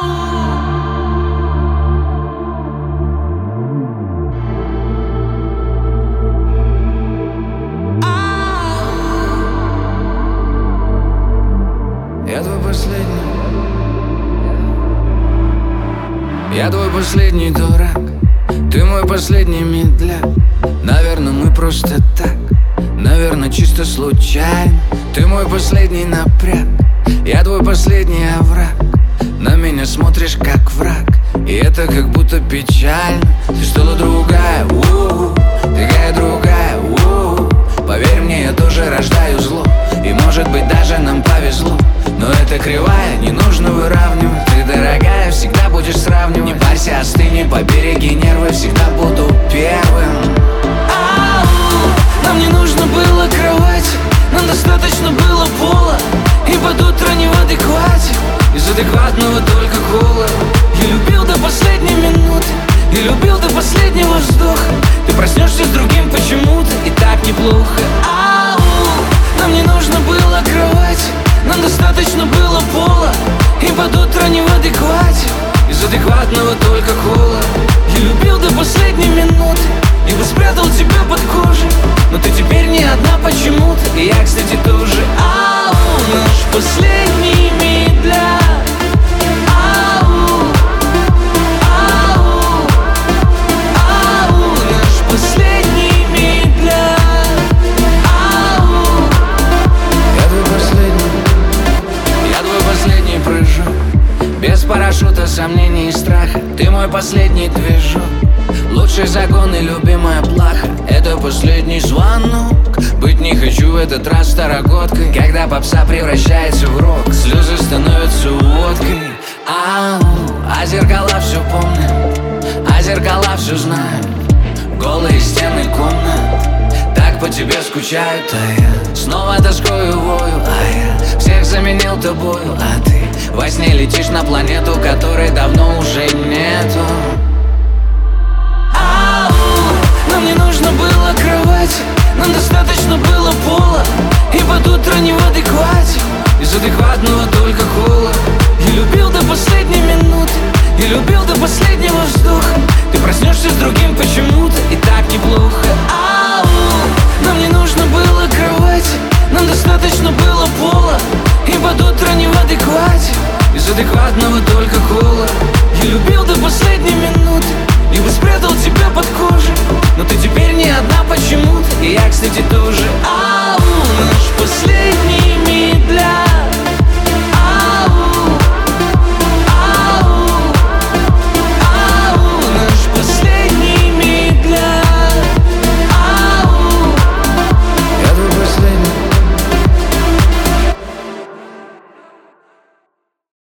Я твой последний, я твой последний дурак, ты мой последний медляк. Наверное, мы просто так, наверное, чисто случайно. Ты мой последний напряг, я твой последний овраг. На меня смотришь как враг, и это как будто печально. Ты стала другая, такая другая, поверь мне, я тоже рождаю зло, и может быть даже нам повезло. Но это кривая, не нужно выравнивать. Ты, дорогая, всегда будешь сравнивать. Не парься, остыни, побереги нервы, всегда буду первым. Нам не нужно было кровати, нам достаточно было пола. И под утро не в адеквате, из адекватного только кола. Я любил до последней минуты, я любил до последнего вздоха. Ты проснешься с другим почему-то, и так неплохо. Нам не нужно было кровати, нам достаточно было пола. И под утро не в адеквате, из адекватного только кола. Я любил до последней минуты, и бы спрятал тебя под кожей. Но ты теперь не одна почему-то, и я, кстати, тоже. Наш последний медляк. Наш последний медляк. Я твой последний прыжок, без парашюта, сомнений и страха. Ты мой последний движок, лучший загон и любимая плаха. Это последний звонок, быть не хочу в этот раз старогодкой. Когда попса превращается в рок, слезы становятся водкой. А зеркала все помнят, а зеркала все знают. Голые стены комнат так по тебе скучают. А я снова тоскую вою, а я всех заменил тобою. А ты во сне летишь на планету, которой давно уже нету. Нам не нужно было кровати, нам достаточно было пола. И под утро не в адеквате, из адекватного только кола. Я любил до последней минуты, я любил до последнего вздоха. Ты проснешься с другим почему-то, и так неплохо. Нам не нужно было кровати, нам достаточно было пола. И под утро не в адеквате, из адекватного